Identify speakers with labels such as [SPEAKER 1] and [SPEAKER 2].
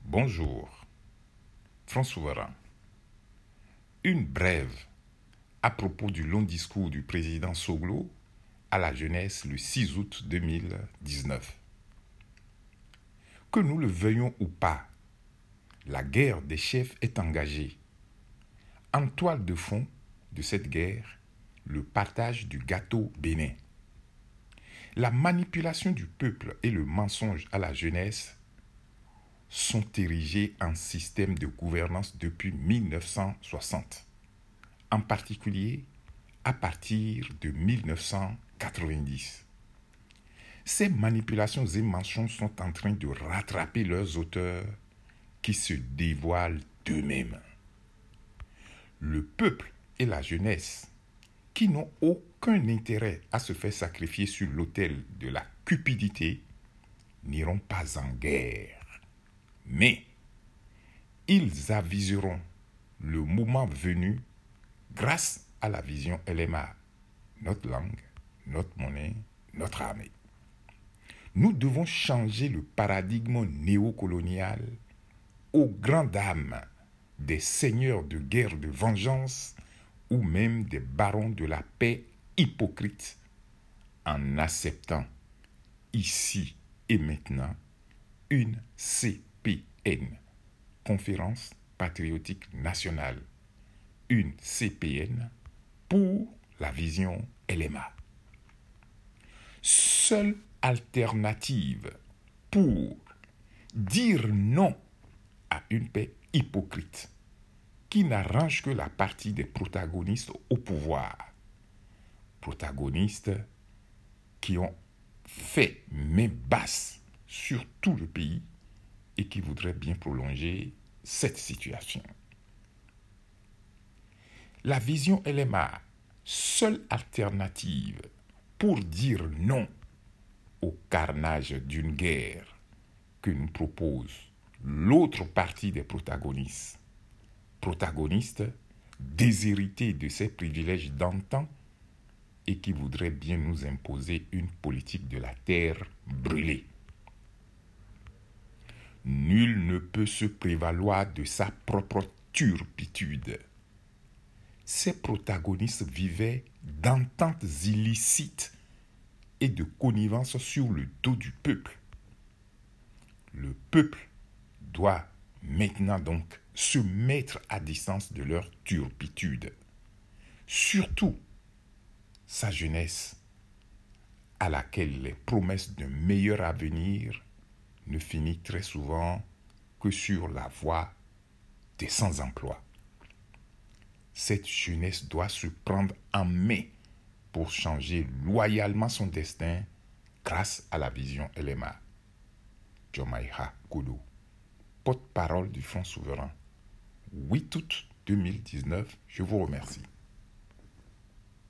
[SPEAKER 1] Bonjour, Front Souverain. Une brève à propos du long discours du président Soglo à la jeunesse le 6 août 2019. Que nous le veuillons ou pas, la guerre des chefs est engagée. En toile de fond de cette guerre, le partage du gâteau bénin. La manipulation du peuple et le mensonge à la jeunesse sont érigés en système de gouvernance depuis 1960, en particulier à partir de 1990. Ces manipulations et mensonges sont en train de rattraper leurs auteurs qui se dévoilent d'eux-mêmes. Le peuple et la jeunesse, qui n'ont aucun intérêt à se faire sacrifier sur l'autel de la cupidité, n'iront pas en guerre. Mais ils aviseront le moment venu grâce à la vision LMA, notre langue, notre monnaie, notre armée. Nous devons changer le paradigme néocolonial aux grandes dames des seigneurs de guerre de vengeance ou même des barons de la paix hypocrites en acceptant ici et maintenant une CPN, Conférence patriotique nationale, une CPN pour la vision LMA. Seule alternative pour dire non à une paix hypocrite qui n'arrange que la partie des protagonistes au pouvoir. Protagonistes qui ont fait main basse sur tout le pays et qui voudraient bien prolonger cette situation. La vision LMA, seule alternative pour dire non au carnage d'une guerre que nous propose l'autre partie des protagonistes déshérités de ces privilèges d'antan et qui voudraient bien nous imposer une politique de la terre brûlée. Nul ne peut se prévaloir de sa propre turpitude. Ces protagonistes vivaient d'ententes illicites et de connivence sur le dos du peuple. Le peuple doit maintenant donc se mettre à distance de leur turpitude. Surtout sa jeunesse, à laquelle les promesses d'un meilleur avenir ne finissent très souvent que sur la voie des sans-emploi. Cette jeunesse doit se prendre en main pour changer loyalement son destin grâce à la vision LMA. Jomaiha Koudou, porte-parole du Front Souverain. 8 août 2019, je vous remercie.